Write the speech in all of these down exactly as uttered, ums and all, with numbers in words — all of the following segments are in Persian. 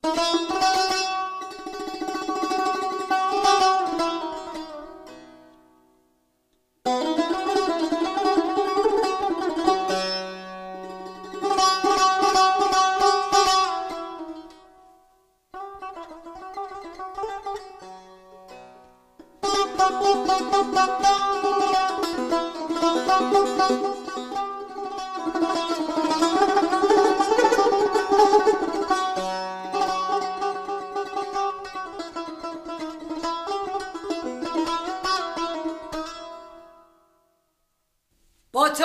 با تو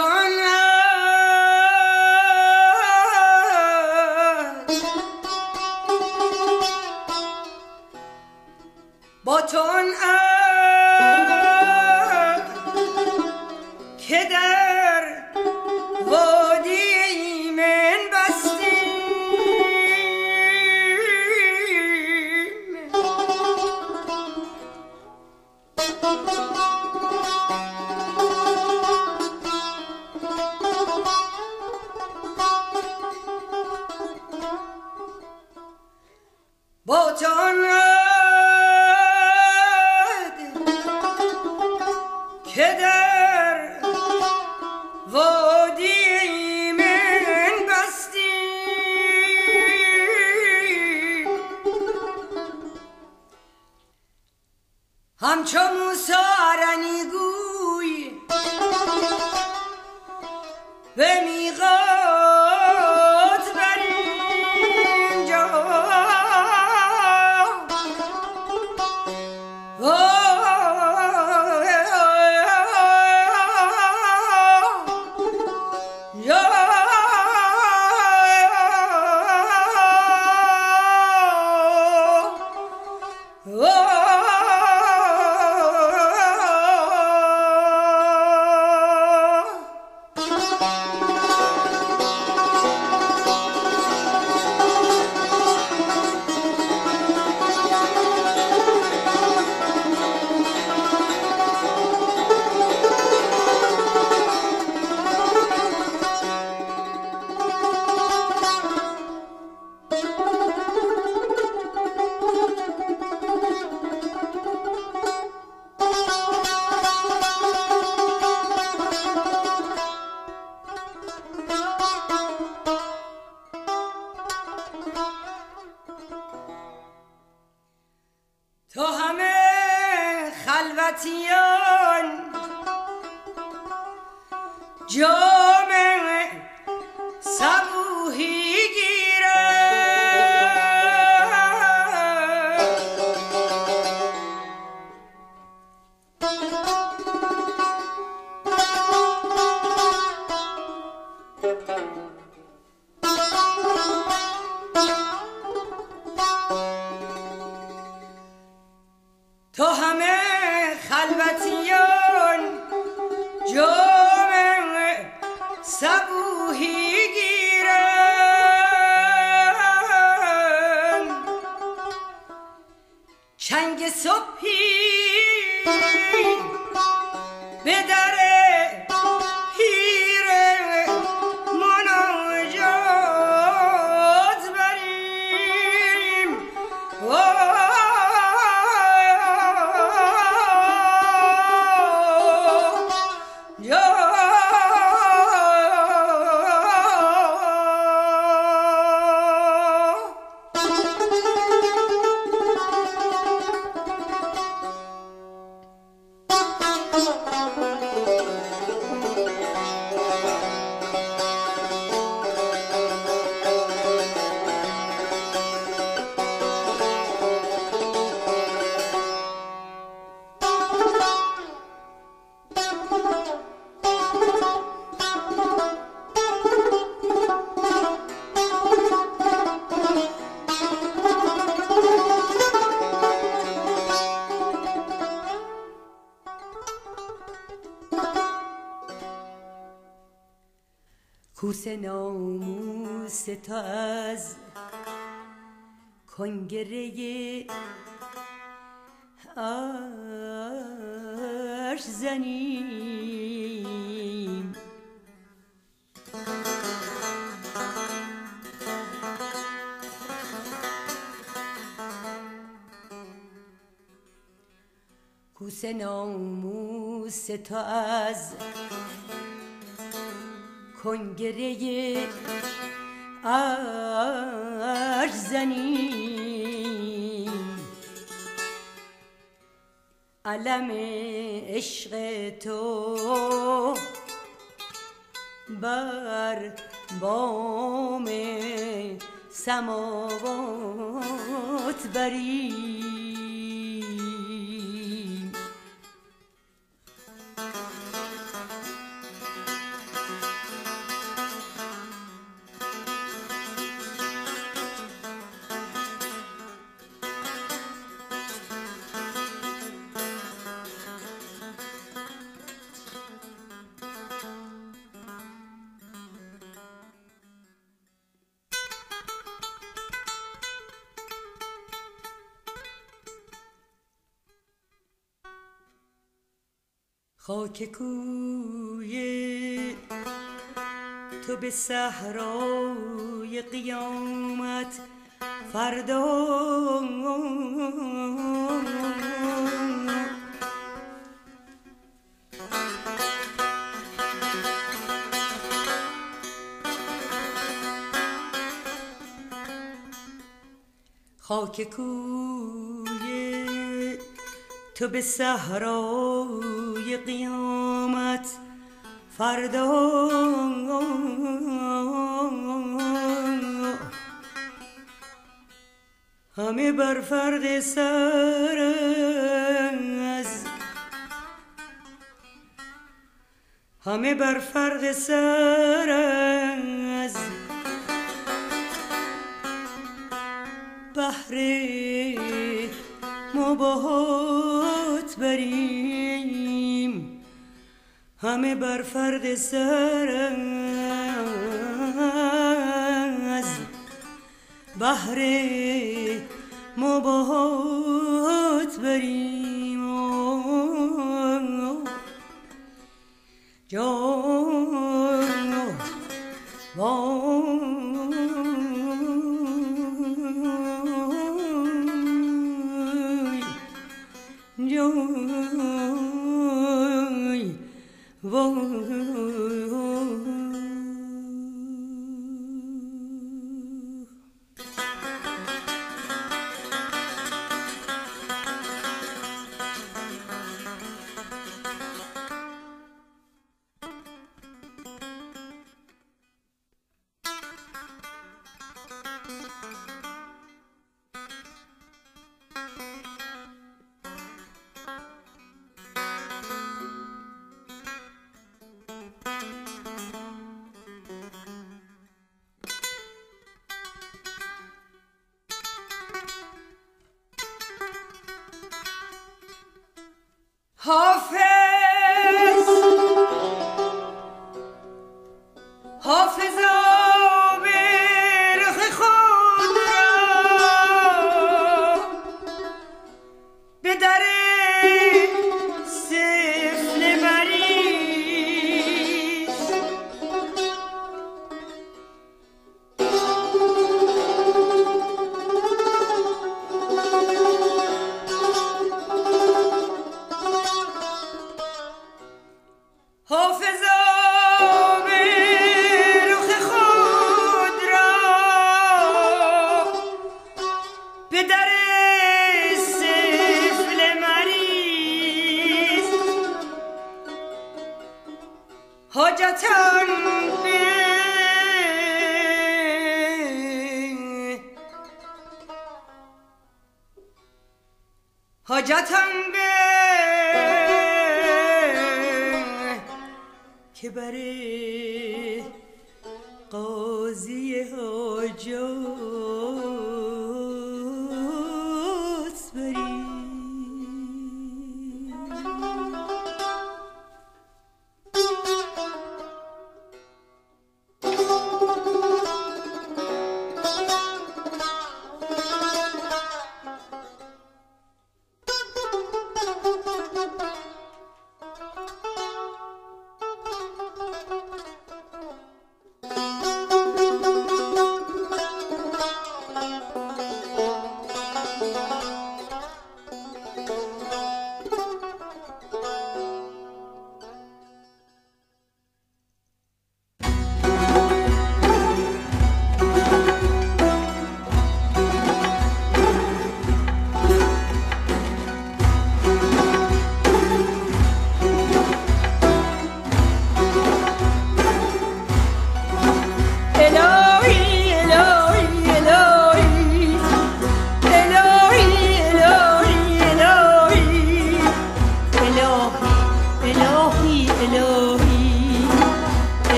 با تو که در وادی من بستیم با تو که در وادی من بستیم همچو موسی رنیگوی به میقات بریم جا تو همه خلوتیان جام صبوحی تو همه خلوتیان جام صبوحی گیرن چنگ صبحی به در پیر مناجات بریم کوس ناموس تو از کنگره عرش زنیم کوس ناموس تو از کنگره ارزنی، علم عشق تو بر بام سماوات بری. خاک کوی تو به صحرای قیامت فردا خاک کوی تو به صحرای قیامت فردا همه بر فرق سر از همه بر فرق سر از بحر مباهات بریم، همه بر فرق سر از بحر مباهات بریم. جان حافظ حافظا به رخ خود را به در سفل مریض، حافظا به رخ خود را به در سفل مریض، حاجتان به حاجتان به که بره قاضی حاجات بری.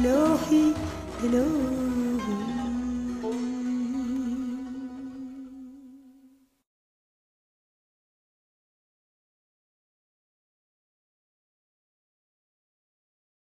الهی الهی